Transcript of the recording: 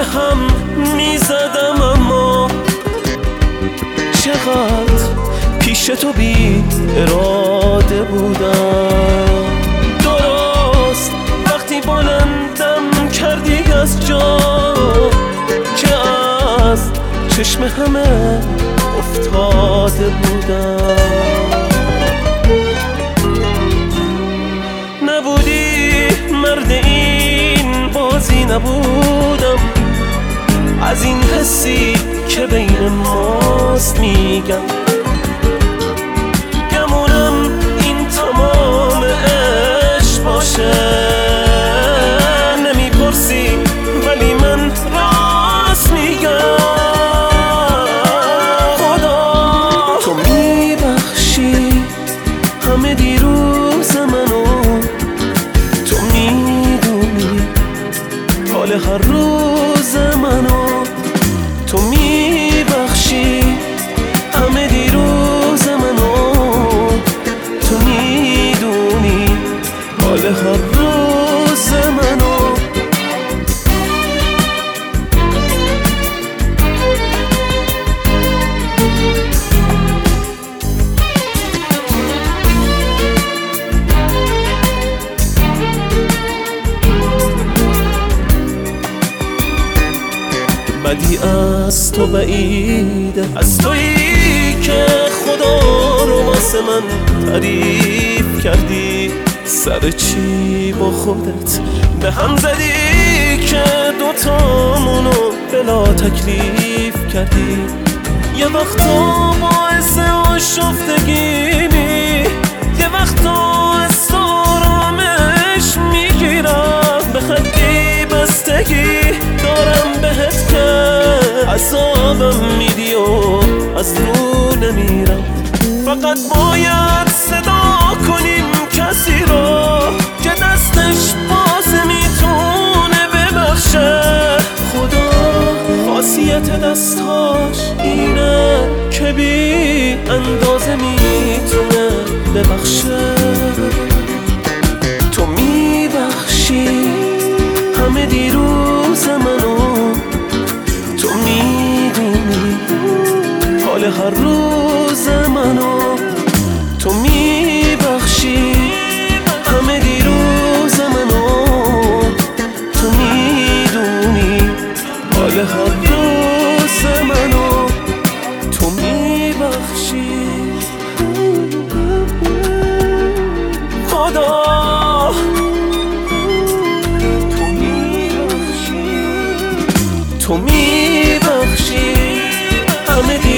هم میزدم، اما چقدر پیش تو بی اراده بودم. درست وقتی بلندم کردی از جا که از چشم همه افتاده بودم. نبودی مرد این بازی، نبودم از این حسی که بین ماست میگم. گمونم این تمام عشق باشه، نمیپرسی ولی من راست میگم. خدا تو میبخشی همه دیروز منو، تو میدونی حال هر روز منو، تو میبخشی همه دیروز منو، تو میدونی حال هر روز منو. بدی از تو بعیده، از تویی که خدا رو واسه من تعریف کردی. سر چی با خودت به هم زدی که دوتامونو بلا تکلیف کردی؟ یه وقتا باعث آشفتگی، یه وقتا از آرامش میگیرم. به خطی بستگی دارم بهت که عذابم میدی و از رو نمیرم. فقط باید صدا کنیم کسی رو که دستش باز میتونه ببخشه. خدا خاصیت دستاش اینه که بی اندازه میتونه ببخشه. تو میبخشی همه دیروز منو، تو میدونی حال هر روز منو، تو میبخشی همه دیروز منو، تو میدونی حال هر روز منو، تو میبخشی. خدا تو میبخشی همه